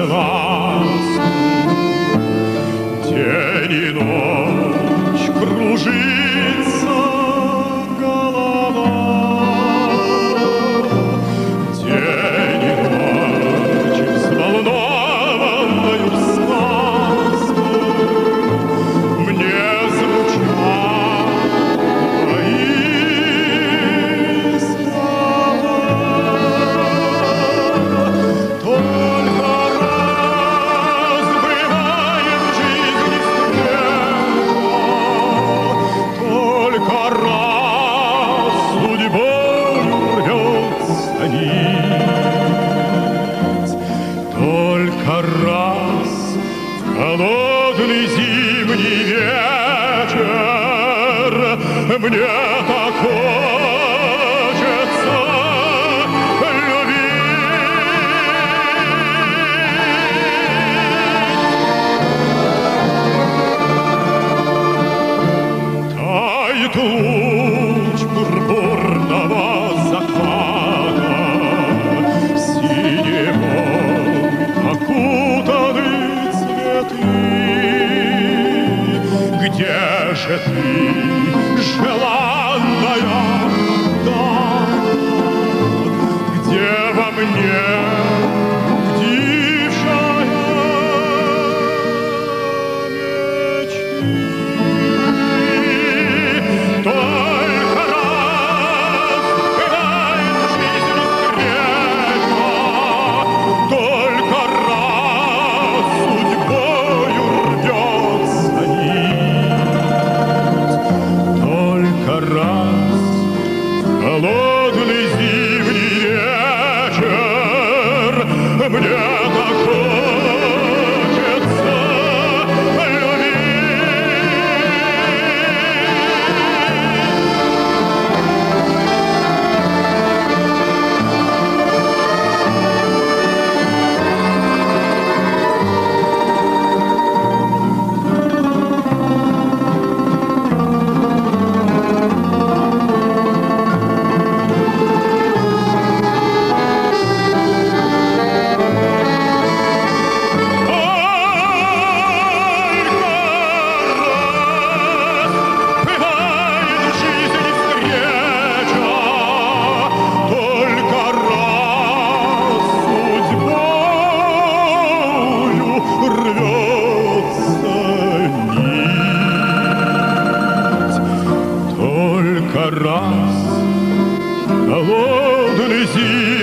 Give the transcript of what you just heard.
ласку. День и ночь кружится голова, день и ночь взволнованную сказку мне звучат твои слова. Только раз бывает в жизни встреча, только раз судьбою рвется нить, только раз в холодный зимний вечер мне так хочется любить. Тает луч пурпурного заката, синевой окутаны цветы. Где же ты, желанная дама? Где во мне бдившая мечты? Только раз бывает в жизни встреча, только раз судьбою рвется нить, только раз в холодный зимний вечер мне так хочется любить. Раз холодный зимний